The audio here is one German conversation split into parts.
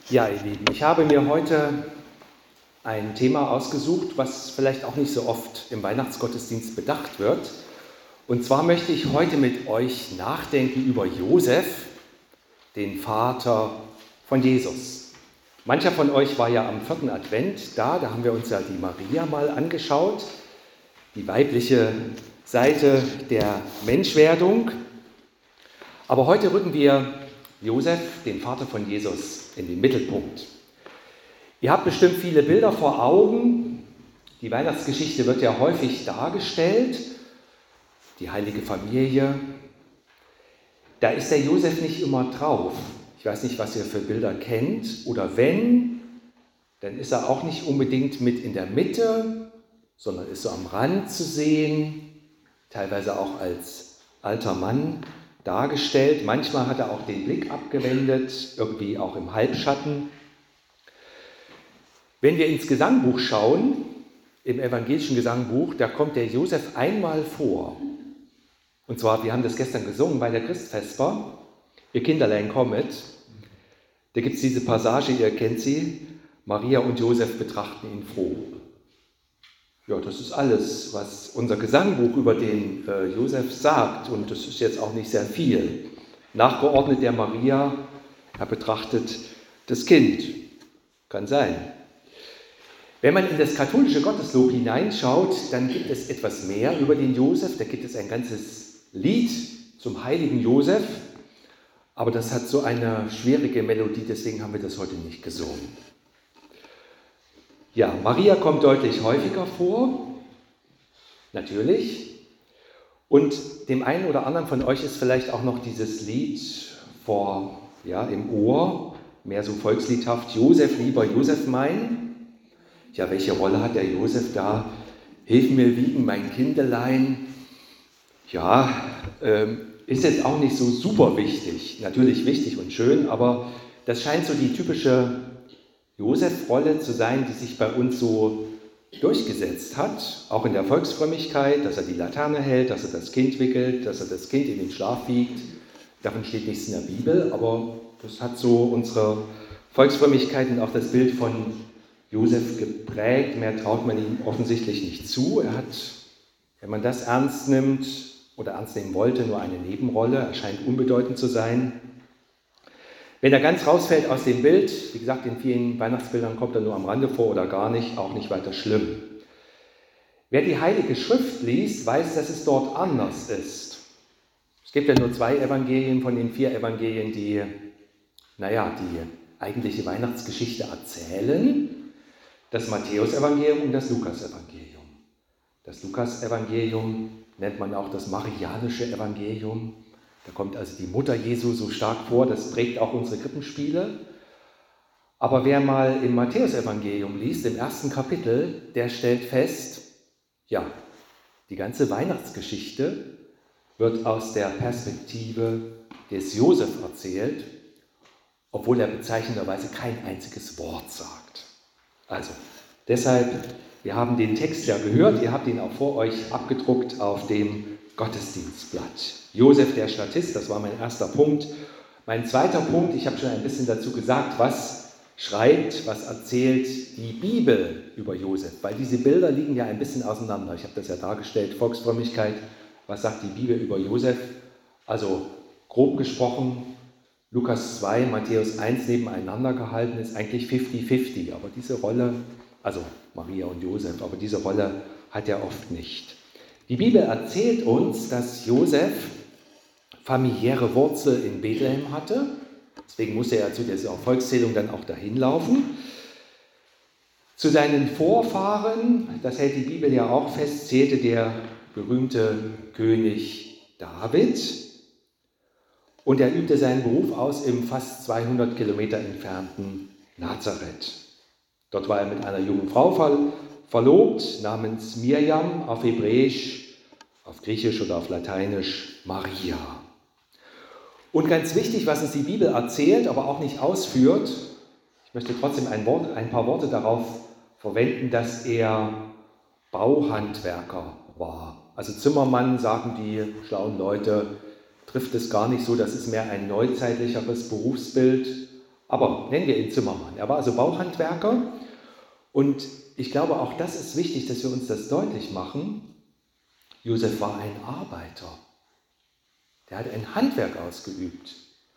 Ja, ihr Lieben, ich habe mir heute ein Thema ausgesucht, was vielleicht auch nicht so oft im Weihnachtsgottesdienst bedacht wird. Und zwar möchte ich heute mit euch nachdenken über Josef, den Vater von Jesus. Mancher von euch war ja am 4. Advent da haben wir uns ja die Maria mal angeschaut, die weibliche Seite der Menschwerdung. Aber heute rücken wir Josef, den Vater von Jesus, in den Mittelpunkt. Ihr habt bestimmt viele Bilder vor Augen. Die Weihnachtsgeschichte wird ja häufig dargestellt. Die heilige Familie. Da ist der Josef nicht immer drauf. Ich weiß nicht, was ihr für Bilder kennt. Oder wenn, dann ist er auch nicht unbedingt mit in der Mitte, sondern ist so am Rand zu sehen, teilweise auch als alter Mann dargestellt. Manchmal hat er auch den Blick abgewendet, irgendwie auch im Halbschatten. Wenn wir ins Gesangbuch schauen, im evangelischen Gesangbuch, da kommt der Josef einmal vor. Und zwar, wir haben das gestern gesungen bei der Christvesper, ihr Kinderlein kommet. Da gibt es diese Passage, ihr kennt sie, Maria und Josef betrachten ihn froh. Ja, das ist alles, was unser Gesangbuch über den Josef sagt. Und das ist jetzt auch nicht sehr viel. Nachgeordnet der Maria, er betrachtet das Kind. Kann sein. Wenn man in das katholische Gotteslob hineinschaut, dann gibt es etwas mehr über den Josef. Da gibt es ein ganzes Lied zum heiligen Josef. Aber das hat so eine schwierige Melodie, deswegen haben wir das heute nicht gesungen. Ja, Maria kommt deutlich häufiger vor, natürlich. Und dem einen oder anderen von euch ist vielleicht auch noch dieses Lied im Ohr, mehr so volksliedhaft, Josef, lieber Josef mein. Ja, welche Rolle hat der Josef da? Hilf mir wiegen, mein Kindelein. Ja, ist jetzt auch nicht so super wichtig. Natürlich wichtig und schön, aber das scheint so die typische Josef-Rolle zu sein, die sich bei uns so durchgesetzt hat, auch in der Volksfrömmigkeit, dass er die Laterne hält, dass er das Kind wickelt, dass er das Kind in den Schlaf wiegt. Davon steht nichts in der Bibel, aber das hat so unsere Volksfrömmigkeit und auch das Bild von Josef geprägt. Mehr traut man ihm offensichtlich nicht zu. Er hat, wenn man das ernst nimmt oder ernst nehmen wollte, nur eine Nebenrolle. Er scheint unbedeutend zu sein. Wenn er ganz rausfällt aus dem Bild, wie gesagt, in vielen Weihnachtsbildern kommt er nur am Rande vor oder gar nicht, auch nicht weiter schlimm. Wer die Heilige Schrift liest, weiß, dass es dort anders ist. Es gibt ja nur 2 Evangelien von den 4 Evangelien, die eigentliche Weihnachtsgeschichte erzählen. Das Matthäus-Evangelium und das Lukas-Evangelium. Das Lukas-Evangelium nennt man auch das marianische Evangelium. Da kommt also die Mutter Jesu so stark vor, das prägt auch unsere Krippenspiele. Aber wer mal im Matthäus-Evangelium liest, im 1. Kapitel, der stellt fest, ja, die ganze Weihnachtsgeschichte wird aus der Perspektive des Josef erzählt, obwohl er bezeichnenderweise kein einziges Wort sagt. Also, deshalb, wir haben den Text ja gehört, ihr habt ihn auch vor euch abgedruckt auf dem Gottesdienstblatt. Josef der Statist, das war mein erster Punkt. Mein zweiter Punkt, ich habe schon ein bisschen dazu gesagt, was schreibt, was erzählt die Bibel über Josef, weil diese Bilder liegen ja ein bisschen auseinander. Ich habe das ja dargestellt, Volksfrömmigkeit, was sagt die Bibel über Josef? Also grob gesprochen, Lukas 2, Matthäus 1 nebeneinander gehalten, ist eigentlich 50-50, aber diese Rolle, also Maria und Josef, aber diese Rolle hat er oft nicht. Die Bibel erzählt uns, dass Josef familiäre Wurzel in Bethlehem hatte. Deswegen musste er zu dieser Volkszählung dann auch dahin laufen. Zu seinen Vorfahren, das hält die Bibel ja auch fest, zählte der berühmte König David. Und er übte seinen Beruf aus im fast 200 Kilometer entfernten Nazareth. Dort war er mit einer jungen Frau verlobt, namens Mirjam, auf Hebräisch, auf Griechisch oder auf Lateinisch Maria. Und ganz wichtig, was uns die Bibel erzählt, aber auch nicht ausführt, ich möchte trotzdem ein paar Worte darauf verwenden, dass er Bauhandwerker war. Also Zimmermann, sagen die schlauen Leute, trifft es gar nicht so, das ist mehr ein neuzeitlicheres Berufsbild. aber nennen wir ihn Zimmermann. Er war also Bauhandwerker und ich glaube, auch das ist wichtig, dass wir uns das deutlich machen. Josef war ein Arbeiter. Der hat ein Handwerk ausgeübt.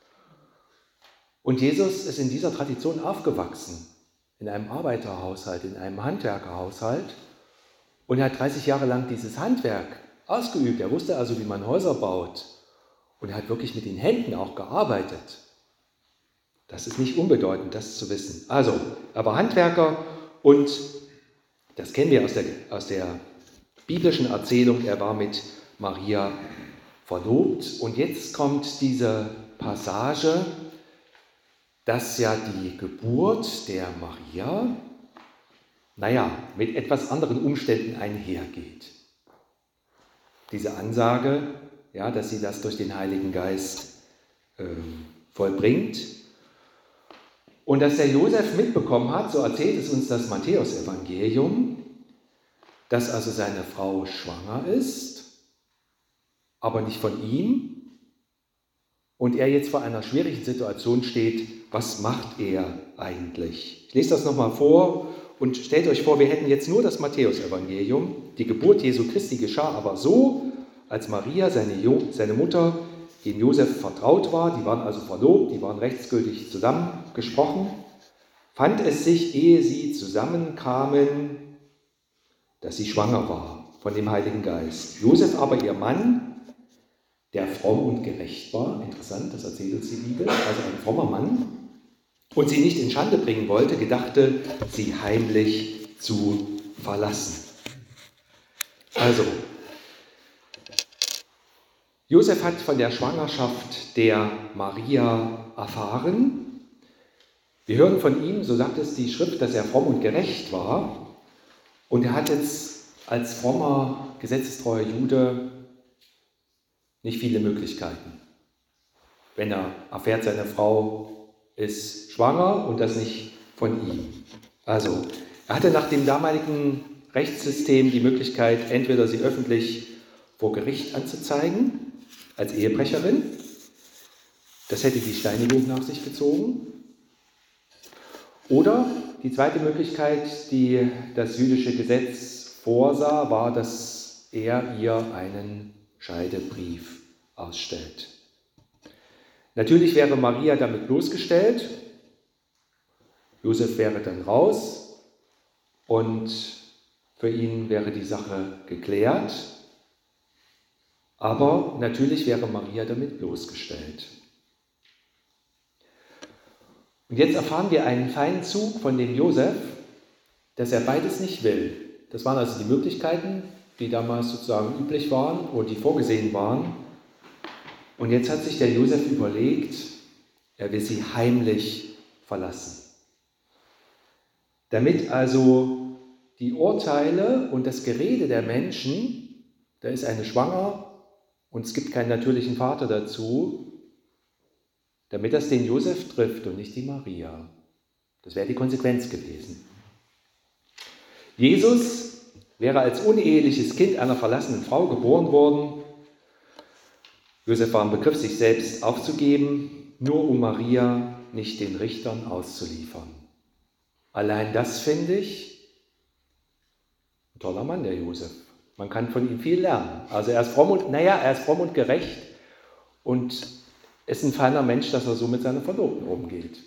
Und Jesus ist in dieser Tradition aufgewachsen, in einem Arbeiterhaushalt, in einem Handwerkerhaushalt. Und er hat 30 Jahre lang dieses Handwerk ausgeübt. Er wusste also, wie man Häuser baut. Und er hat wirklich mit den Händen auch gearbeitet. Das ist nicht unbedeutend, das zu wissen. Also, er war Handwerker und das kennen wir aus der biblischen Erzählung, er war mit Maria verlobt. Und jetzt kommt diese Passage, dass ja die Geburt der Maria, mit etwas anderen Umständen einhergeht. Diese Ansage, dass sie das durch den Heiligen Geist vollbringt. Und dass der Josef mitbekommen hat, so erzählt es uns das Matthäusevangelium, dass also seine Frau schwanger ist, aber nicht von ihm. Und er jetzt vor einer schwierigen Situation steht, was macht er eigentlich? Ich lese das nochmal vor und stellt euch vor, wir hätten jetzt nur das Matthäusevangelium. Die Geburt Jesu Christi geschah aber so, als Maria, seine Mutter, den Josef vertraut war, die waren also verlobt, die waren rechtsgültig zusammengesprochen, fand es sich, ehe sie zusammenkamen, dass sie schwanger war von dem Heiligen Geist. Josef aber, ihr Mann, der fromm und gerecht war, interessant, das erzählt uns die Bibel, also ein frommer Mann, und sie nicht in Schande bringen wollte, gedachte, sie heimlich zu verlassen. Also, Josef hat von der Schwangerschaft der Maria erfahren. Wir hören von ihm, so sagt es die Schrift, dass er fromm und gerecht war. Und er hat jetzt als frommer, gesetzestreuer Jude nicht viele Möglichkeiten. Wenn er erfährt, seine Frau ist schwanger und das nicht von ihm. Also, er hatte nach dem damaligen Rechtssystem die Möglichkeit, entweder sie öffentlich vor Gericht anzuzeigen, als Ehebrecherin. Das hätte die Steinigung nach sich gezogen. Oder die zweite Möglichkeit, die das jüdische Gesetz vorsah, war, dass er ihr einen Scheidebrief ausstellt. Natürlich wäre Maria damit bloßgestellt, Josef wäre dann raus und für ihn wäre die Sache geklärt, aber natürlich wäre Maria damit bloßgestellt. Und jetzt erfahren wir einen feinen Zug von dem Josef, dass er beides nicht will. Das waren also die Möglichkeiten, die damals sozusagen üblich waren und die vorgesehen waren. Und jetzt hat sich der Josef überlegt, er will sie heimlich verlassen. Damit also die Urteile und das Gerede der Menschen, da ist eine schwanger und es gibt keinen natürlichen Vater dazu, damit das den Josef trifft und nicht die Maria. Das wäre die Konsequenz gewesen. Jesus wäre als uneheliches Kind einer verlassenen Frau geboren worden. Josef war im Begriff, sich selbst aufzugeben, nur um Maria nicht den Richtern auszuliefern. Allein das finde ich ein toller Mann, der Josef. Man kann von ihm viel lernen. Also er ist fromm und gerecht und ist ein feiner Mensch, dass er so mit seiner Verlobten umgeht.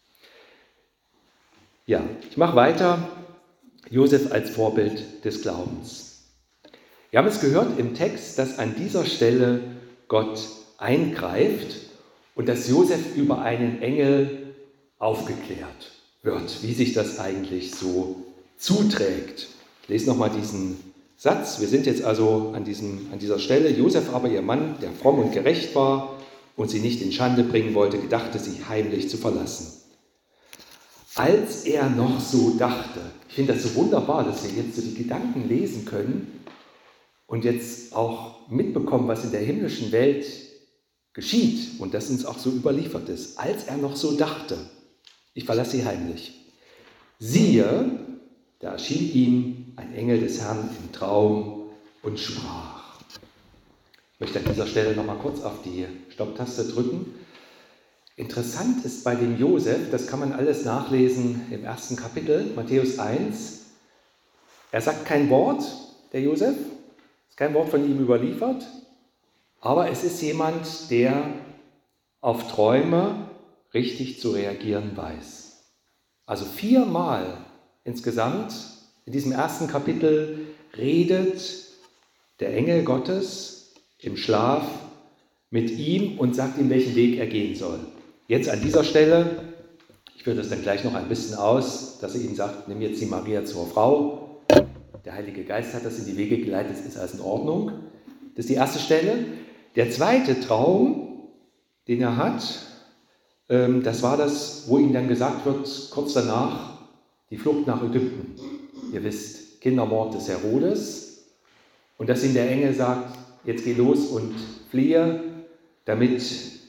Ja, ich mache weiter. Josef als Vorbild des Glaubens. Wir haben es gehört im Text, dass an dieser Stelle Gott eingreift und dass Josef über einen Engel aufgeklärt wird, wie sich das eigentlich so zuträgt. Ich lese nochmal diesen Satz. Wir sind jetzt also an dieser Stelle. Josef aber, ihr Mann, der fromm und gerecht war und sie nicht in Schande bringen wollte, gedachte, sie heimlich zu verlassen. Als er noch so dachte, ich finde das so wunderbar, dass wir jetzt so die Gedanken lesen können und jetzt auch mitbekommen, was in der himmlischen Welt geschieht und das uns auch so überliefert ist. Als er noch so dachte, ich verlasse sie heimlich. Siehe, da erschien ihm ein Engel des Herrn im Traum und sprach. Ich möchte an dieser Stelle noch mal kurz auf die Stopptaste drücken. Interessant ist bei dem Josef, das kann man alles nachlesen im 1. Kapitel, Matthäus 1. Er sagt kein Wort, der Josef, ist kein Wort von ihm überliefert, aber es ist jemand, der auf Träume richtig zu reagieren weiß. Also 4-mal insgesamt in diesem 1. Kapitel redet der Engel Gottes im Schlaf mit ihm und sagt ihm, welchen Weg er gehen soll. Jetzt an dieser Stelle, ich führe das dann gleich noch ein bisschen aus, dass er ihm sagt, nimm jetzt die Maria zur Frau. Der Heilige Geist hat das in die Wege geleitet, das ist alles in Ordnung. Das ist die erste Stelle. Der zweite Traum, den er hat, das war das, wo ihm dann gesagt wird, kurz danach, die Flucht nach Ägypten. Ihr wisst, Kindermord des Herodes. Und dass ihm der Engel sagt, jetzt geh los und fliehe, damit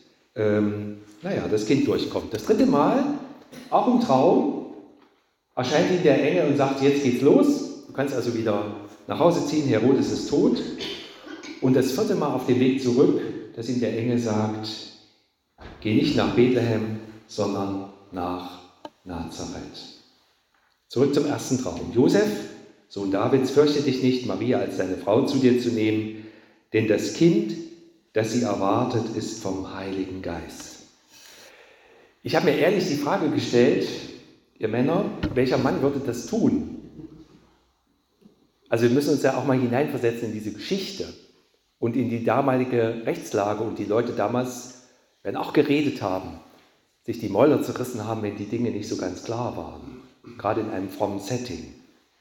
das Kind durchkommt. Das dritte Mal, auch im Traum, erscheint ihm der Engel und sagt, jetzt geht's los. Du kannst also wieder nach Hause ziehen, Herodes ist tot. Und das vierte Mal auf dem Weg zurück, dass ihm der Engel sagt, geh nicht nach Bethlehem, sondern nach Nazareth. Zurück zum ersten Traum. Josef, Sohn Davids, fürchte dich nicht, Maria als deine Frau zu dir zu nehmen, denn das Kind, das sie erwartet, ist vom Heiligen Geist. Ich habe mir ehrlich die Frage gestellt, ihr Männer, welcher Mann würde das tun? Also wir müssen uns ja auch mal hineinversetzen in diese Geschichte und in die damalige Rechtslage. Und die Leute damals werden auch geredet haben, sich die Mäuler zerrissen haben, wenn die Dinge nicht so ganz klar waren, gerade in einem frommen Setting.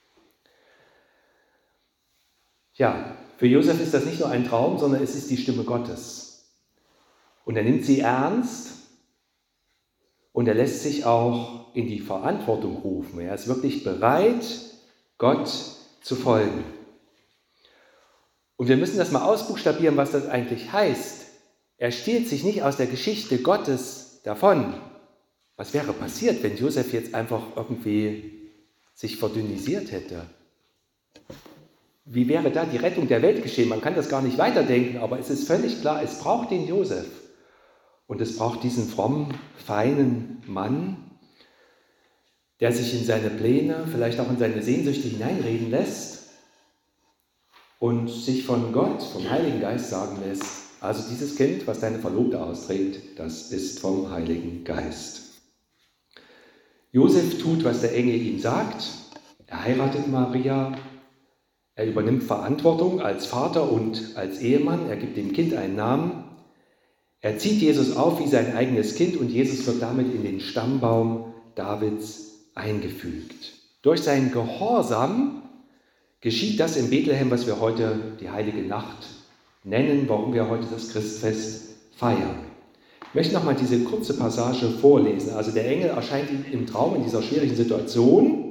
Ja, für Josef ist das nicht nur ein Traum, sondern es ist die Stimme Gottes. Und er nimmt sie ernst und er lässt sich auch in die Verantwortung rufen. Er ist wirklich bereit, Gott zu folgen. Und wir müssen das mal ausbuchstabieren, was das eigentlich heißt. Er stiehlt sich nicht aus der Geschichte Gottes davon. Was wäre passiert, wenn Josef jetzt einfach irgendwie sich verdünnisiert hätte? Wie wäre da die Rettung der Welt geschehen? Man kann das gar nicht weiterdenken, aber es ist völlig klar, es braucht den Josef. Und es braucht diesen frommen, feinen Mann, der sich in seine Pläne, vielleicht auch in seine Sehnsüchte hineinreden lässt und sich von Gott, vom Heiligen Geist sagen lässt, also dieses Kind, was deine Verlobte austrägt, das ist vom Heiligen Geist. Josef tut, was der Engel ihm sagt. Er heiratet Maria. Er übernimmt Verantwortung als Vater und als Ehemann. Er gibt dem Kind einen Namen. Er zieht Jesus auf wie sein eigenes Kind und Jesus wird damit in den Stammbaum Davids eingefügt. Durch seinen Gehorsam geschieht das in Bethlehem, was wir heute die Heilige Nacht nennen, warum wir heute das Christfest feiern. Ich möchte nochmal diese kurze Passage vorlesen. Also der Engel erscheint ihm im Traum in dieser schwierigen Situation.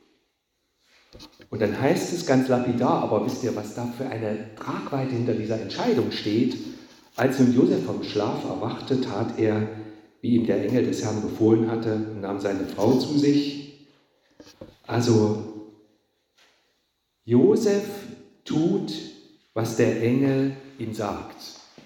Und dann heißt es ganz lapidar, aber wisst ihr, was da für eine Tragweite hinter dieser Entscheidung steht? Als nun Josef vom Schlaf erwachte, tat er, wie ihm der Engel des Herrn befohlen hatte, und nahm seine Frau zu sich. Also Josef tut, was der Engel ihm sagt.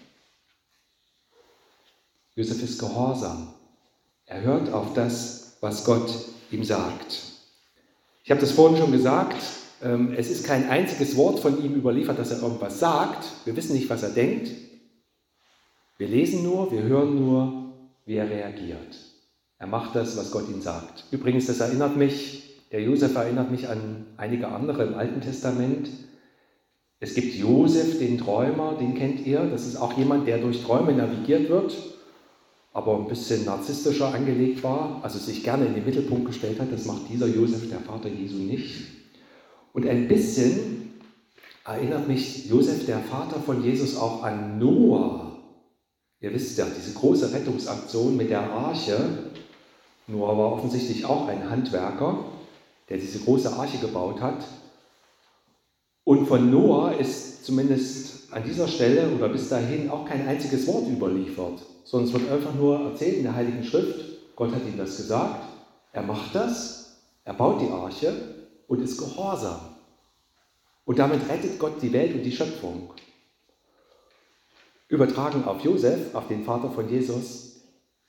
Josef ist gehorsam. Er hört auf das, was Gott ihm sagt. Ich habe das vorhin schon gesagt, es ist kein einziges Wort von ihm überliefert, dass er irgendwas sagt. Wir wissen nicht, was er denkt. Wir lesen nur, wir hören nur, wie er reagiert. Er macht das, was Gott ihm sagt. Übrigens, der Josef erinnert mich an einige andere im Alten Testament. Es gibt Josef, den Träumer, den kennt ihr. Das ist auch jemand, der durch Träume navigiert wird, aber ein bisschen narzisstischer angelegt war, also sich gerne in den Mittelpunkt gestellt hat. Das macht dieser Josef, der Vater Jesu, nicht. Und ein bisschen erinnert mich Josef, der Vater von Jesus, auch an Noah. Ihr wisst ja, diese große Rettungsaktion mit der Arche. Noah war offensichtlich auch ein Handwerker, der diese große Arche gebaut hat. Und von Noah ist zumindest an dieser Stelle oder bis dahin auch kein einziges Wort überliefert, sondern es wird einfach nur erzählt in der Heiligen Schrift, Gott hat ihm das gesagt, er macht das, er baut die Arche und ist gehorsam. Und damit rettet Gott die Welt und die Schöpfung. Übertragen auf Josef, auf den Vater von Jesus,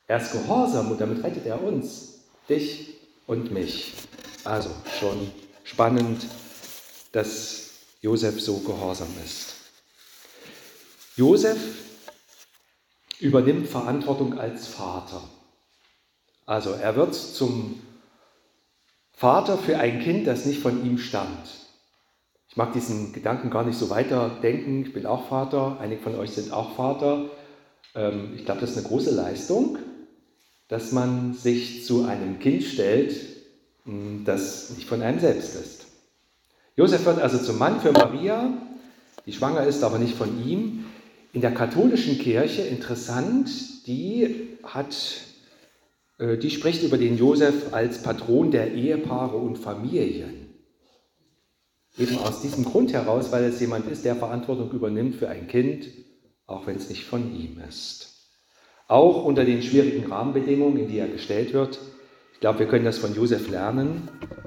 Er ist gehorsam und damit rettet er uns, dich und mich. Also schon spannend, dass Josef so gehorsam ist. Josef übernimmt Verantwortung als Vater. Also er wird zum Vater für ein Kind, das nicht von ihm stammt. Ich mag diesen Gedanken gar nicht so weiterdenken. Ich bin auch Vater, einige von euch sind auch Vater. Ich glaube, das ist eine große Leistung, dass man sich zu einem Kind stellt, das nicht von einem selbst ist. Josef wird also zum Mann für Maria, die schwanger ist, aber nicht von ihm. In der katholischen Kirche, interessant, die spricht über den Josef als Patron der Ehepaare und Familien. Eben aus diesem Grund heraus, weil es jemand ist, der Verantwortung übernimmt für ein Kind, auch wenn es nicht von ihm ist. Auch unter den schwierigen Rahmenbedingungen, in die er gestellt wird. Ich glaube, wir können das von Josef lernen.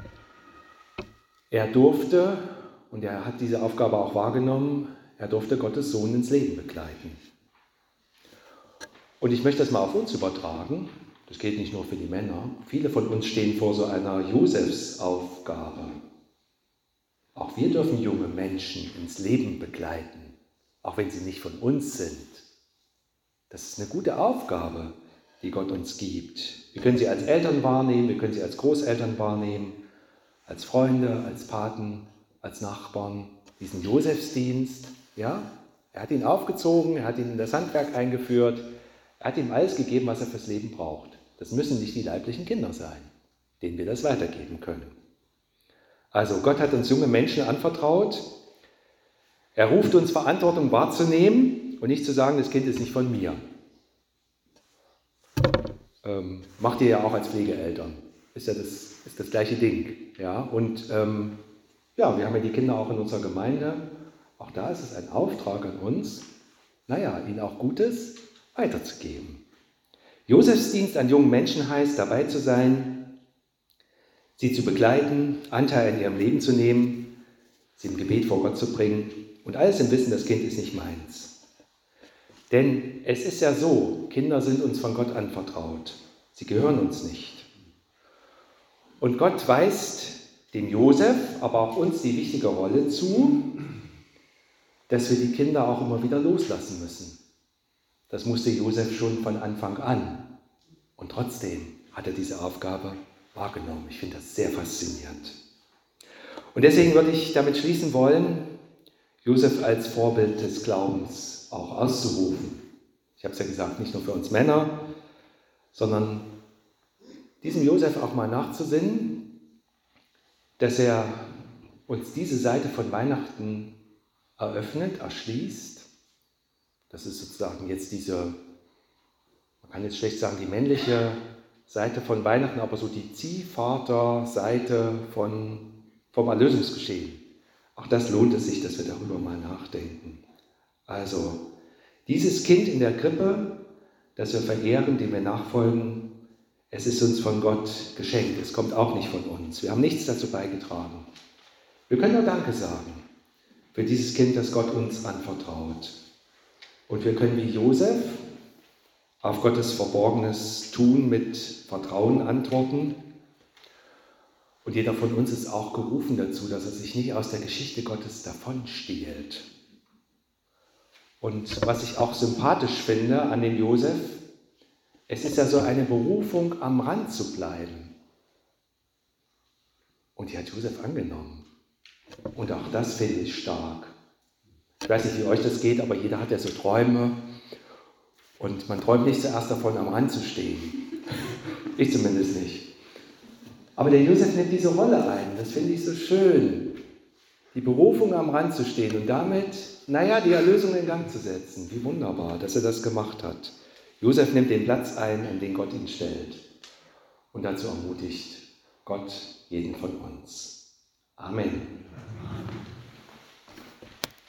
Er durfte, und er hat diese Aufgabe auch wahrgenommen, er durfte Gottes Sohn ins Leben begleiten. Und ich möchte das mal auf uns übertragen. Das gilt nicht nur für die Männer. Viele von uns stehen vor so einer Josefsaufgabe. Auch wir dürfen junge Menschen ins Leben begleiten, auch wenn sie nicht von uns sind. Das ist eine gute Aufgabe, die Gott uns gibt. Wir können sie als Eltern wahrnehmen, wir können sie als Großeltern wahrnehmen, als Freunde, als Paten, als Nachbarn. Diesen Josefsdienst, ja, er hat ihn aufgezogen, er hat ihn in das Handwerk eingeführt, er hat ihm alles gegeben, was er fürs Leben braucht. Das müssen nicht die leiblichen Kinder sein, denen wir das weitergeben können. Also Gott hat uns junge Menschen anvertraut. Er ruft uns, Verantwortung wahrzunehmen und nicht zu sagen, das Kind ist nicht von mir. Macht ihr ja auch als Pflegeeltern. Ist das gleiche Ding. Ja? Und wir haben ja die Kinder auch in unserer Gemeinde. Auch da ist es ein Auftrag an uns, ihnen auch Gutes weiterzugeben. Josefs Dienst an jungen Menschen heißt, dabei zu sein, sie zu begleiten, Anteil an ihrem Leben zu nehmen, sie im Gebet vor Gott zu bringen und alles im Wissen, das Kind ist nicht meins. Denn es ist ja so, Kinder sind uns von Gott anvertraut. Sie gehören uns nicht. Und Gott weist dem Josef, aber auch uns die wichtige Rolle zu, dass wir die Kinder auch immer wieder loslassen müssen. Das musste Josef schon von Anfang an. Und trotzdem hat er diese Aufgabe wahrgenommen. Ich finde das sehr faszinierend. Und deswegen würde ich damit schließen wollen, Josef als Vorbild des Glaubens auch auszurufen. Ich habe es ja gesagt, nicht nur für uns Männer, sondern diesem Josef auch mal nachzusinnen, dass er uns diese Seite von Weihnachten eröffnet, erschließt. Das ist sozusagen jetzt man kann jetzt schlecht sagen, die männliche Seite von Weihnachten, aber so die Ziehvater-Seite vom Erlösungsgeschehen. Auch das lohnt es sich, dass wir darüber mal nachdenken. Also, dieses Kind in der Krippe, das wir verehren, dem wir nachfolgen, es ist uns von Gott geschenkt. Es kommt auch nicht von uns. Wir haben nichts dazu beigetragen. Wir können nur Danke sagen für dieses Kind, das Gott uns anvertraut. Und wir können wie Josef auf Gottes verborgenes Tun mit Vertrauen antworten. Und jeder von uns ist auch gerufen dazu, dass er sich nicht aus der Geschichte Gottes davonstiehlt. Und was ich auch sympathisch finde an dem Josef, es ist ja so eine Berufung, am Rand zu bleiben. Und die hat Josef angenommen. Und auch das finde ich stark. Ich weiß nicht, wie euch das geht, aber jeder hat ja so Träume. Und man träumt nicht zuerst davon, am Rand zu stehen. Ich zumindest nicht. Aber der Josef nimmt diese Rolle ein. Das finde ich so schön. Die Berufung, am Rand zu stehen und damit, die Erlösung in Gang zu setzen. Wie wunderbar, dass er das gemacht hat. Josef nimmt den Platz ein, an den Gott ihn stellt. Und dazu ermutigt Gott jeden von uns. Amen.